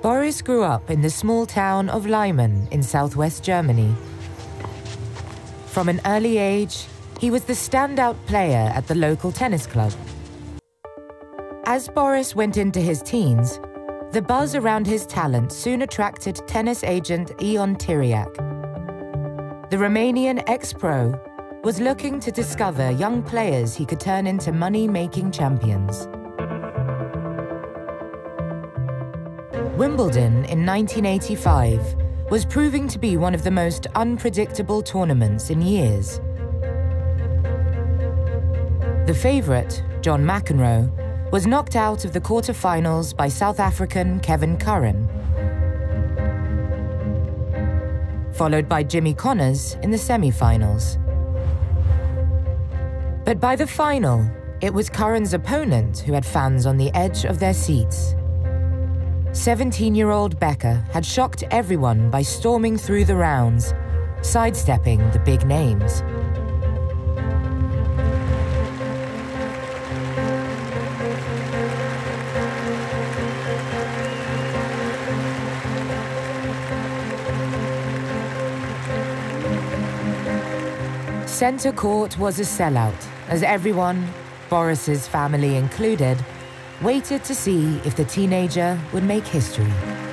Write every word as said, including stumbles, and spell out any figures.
Boris grew up in the small town of Leimen in southwest Germany. From an early age, he was the standout player at the local tennis club. As Boris went into his teens, the buzz around his talent soon attracted tennis agent Ion Tiriac. The Romanian ex-pro was looking to discover young players he could turn into money-making champions. Wimbledon in nineteen eighty-five was proving to be one of the most unpredictable tournaments in years. The favourite, John McEnroe, was knocked out of the quarter-finals by South African Kevin Curran, followed by Jimmy Connors in the semi-finals. But by the final, it was Curran's opponent who had fans on the edge of their seats. seventeen-year-old Becker had shocked everyone by storming through the rounds, sidestepping the big names. Centre court was a sellout, as everyone, Boris's family included, waited to see if the teenager would make history.